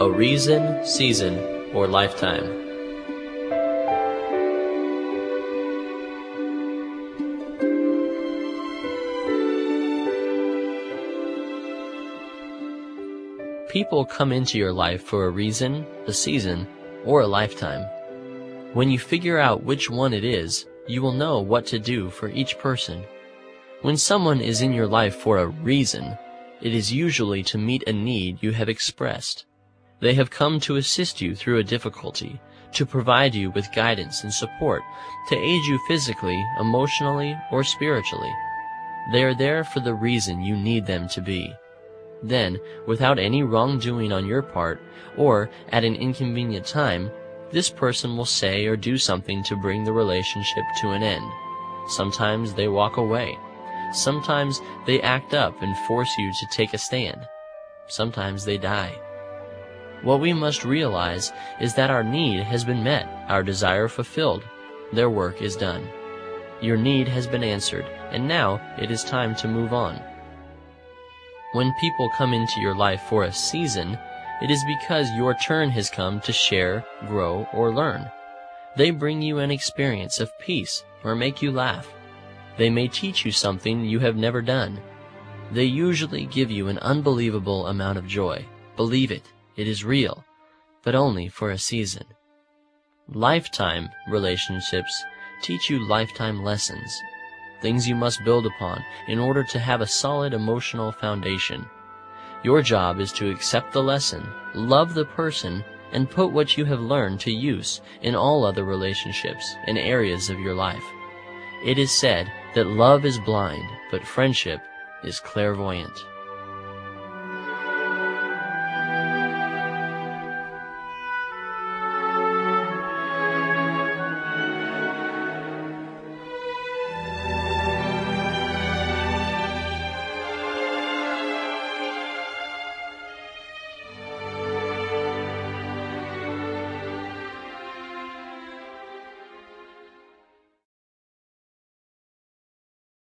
A reason, season, or lifetime. People come into your life for a reason, a season, or a lifetime. When you figure out which one it is, you will know what to do for each person. When someone is in your life for a reason, it is usually to meet a need you have expressed. They have come to assist you through a difficulty, to provide you with guidance and support, to aid you physically, emotionally, or spiritually. They are there for the reason you need them to be. Then, without any wrongdoing on your part, or at an inconvenient time, this person will say or do something to bring the relationship to an end. Sometimes they walk away. Sometimes they act up and force you to take a stand. Sometimes they die. What we must realize is that our need has been met, our desire fulfilled. Their work is done. Your need has been answered, and now it is time to move on. When people come into your life for a season, it is because your turn has come to share, grow, or learn. They bring you an experience of peace or make you laugh. They may teach you something you have never done. They usually give you an unbelievable amount of joy. Believe it, it is real, but only for a season. Lifetime relationships teach you lifetime lessons, things you must build upon in order to have a solid emotional foundation. Your job is to accept the lesson, love the person, and put what you have learned to use in all other relationships and areas of your life. It is said that love is blind, but friendship is clairvoyant.